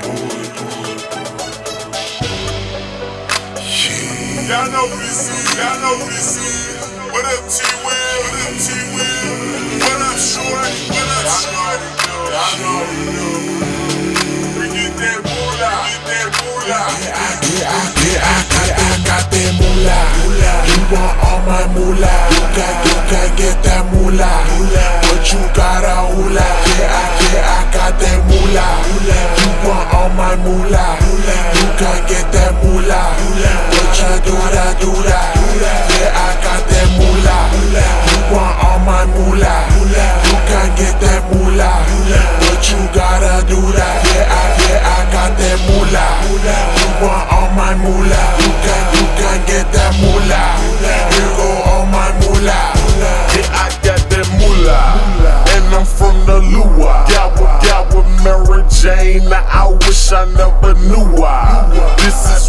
Y'all know what this is, y'all know what this is. What up, T-Will? What up, T-Will? What up, Shorty? What up, Shorty? Y'all know. We get that moolah, I got that moolah. You want all my moolah? You can get that moolah. But you gotta hula. I got that moolah. You want all my moolah? You can get that moolah. But you do that. Yeah, I got that moolah. You want all my moolah? You can get that moolah. But you gotta do that. Yeah, I got that moolah. You want all my moolah? You can get that moolah. Here go all my moolah. yeah, I got that moolah. And I'm from the Lua. Got with Mary Jane. I wish I never knew why. This is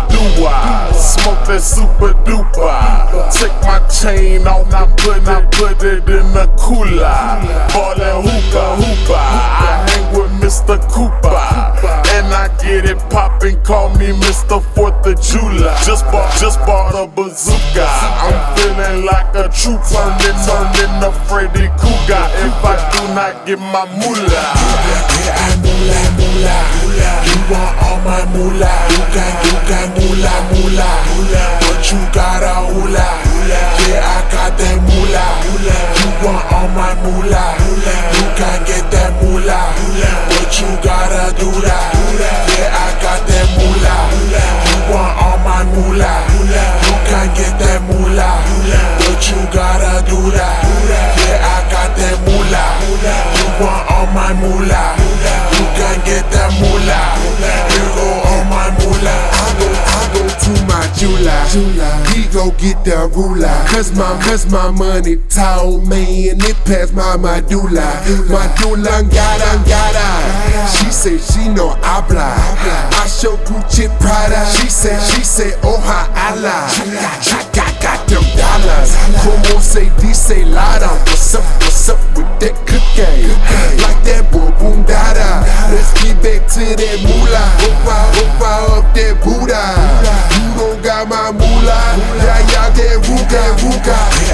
Dua. Smoke that super duper. Take my chain off, I put it in the cooler. Ballin' hookah. I hang with Mr. Cooper. And I get it poppin', call me Mr. 4th of July. Just bought a bazooka. I'm feeling like a trooper. Turning a Freddy Cougar if I do not get my moolah. Yeah, moolah. You want all my moolah? You can moolah. But you gotta hula. Yeah, I got that moolah. You want all my moolah? You can get that moolah. But you gotta do that. Yeah, I got that moolah. You want all my moolah? You can get that moolah. But you gotta do that. Yeah, I got that moolah. You want all my moolah? You can get that moolah. Here go all my moolah. I go to my jeweler. He go get the ruler. Cause my money tall, man. It passed my medulla. Medulla ngada. She say she know habla. I show Gucci Prada. She say oh ha Allah. Got them dollars. Como se dice Lara. What's up with that cookie? Like that boom dada. Let's get back to that moolah. Opa up that Buddha. You don't got my moolah. Yeah, that ruga.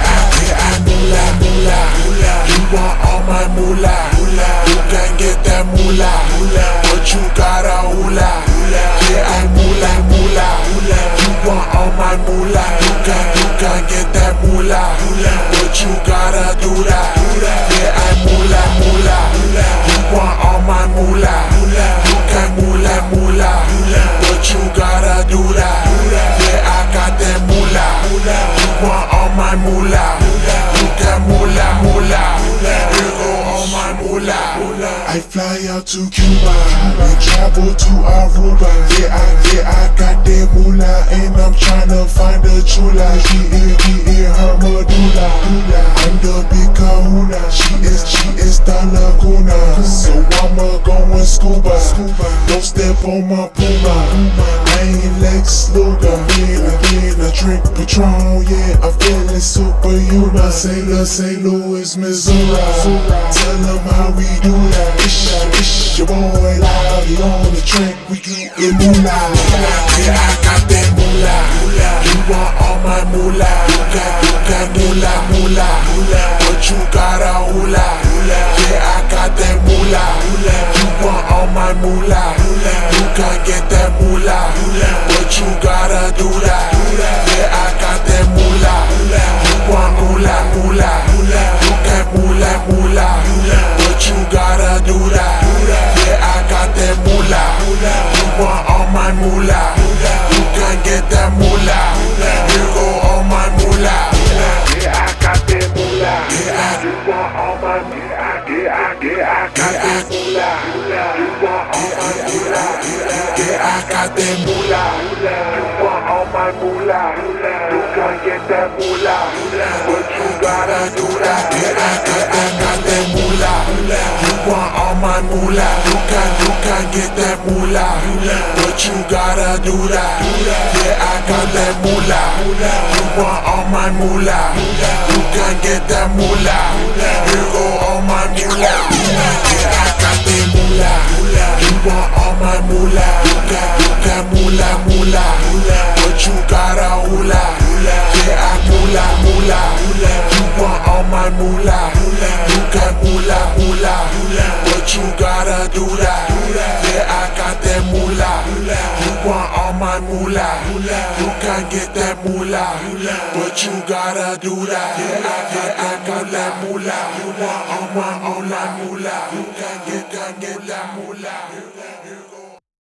Yeah, moolah. You want all my moolah? You can get that moolah. But you gotta hula. Yeah, I moolah. You want all my moolah? You can get that moolah. But you gotta do that. Yeah, I moolah. You want all my moolah? You can moolah. But you gotta do that. Yeah, I got that moolah. You want all my moolah? You can moolah. Here go all my moolah. I fly out to Cuba and travel to Aruba. Yeah, I got that moolah and I'm tryna find a chula. She in her medulla. I'm the big kahuna. She is the laguna. So I'ma go and scuba. Don't step on my puma. I ain't Lex Luger. Being a drink Patron. Yeah, I'm feeling superhuman. St. Louis, Missouri. Tell them how we do that. It's your boy Loudy on the track. We get moolah. Yeah, I got that moolah. You want all my moolah? You can moolah. But you gotta hula. Yeah, I got that moolah. You want all my moolah? You can get that moolah. But you gotta do that. Yeah, I got that moolah. You want moolah? You can moolah. But you gotta do that. Yeah, I got that moolah. You want all my moolah? You can get that moolah. Here go all my moolah. Yeah, I got that moolah. Yeah, You want all my moolah? Yeah, I got that moolah. You want all my moolah? yeah, I got that moolah. You want all my moolah? You can get that moolah. But you gotta do that. Yeah, I got that moolah. You want all my moolah? You can get that moolah. But you gotta do that. Yeah, I got that moolah. You want all my moolah? You can get that moolah. Here go all my moolah. Yeah, I got that moolah. You want all my moolah? moolah. You can get that moolah, but you gotta do that. Yeah, I got that moolah. You want all my moolah. You can get that moolah.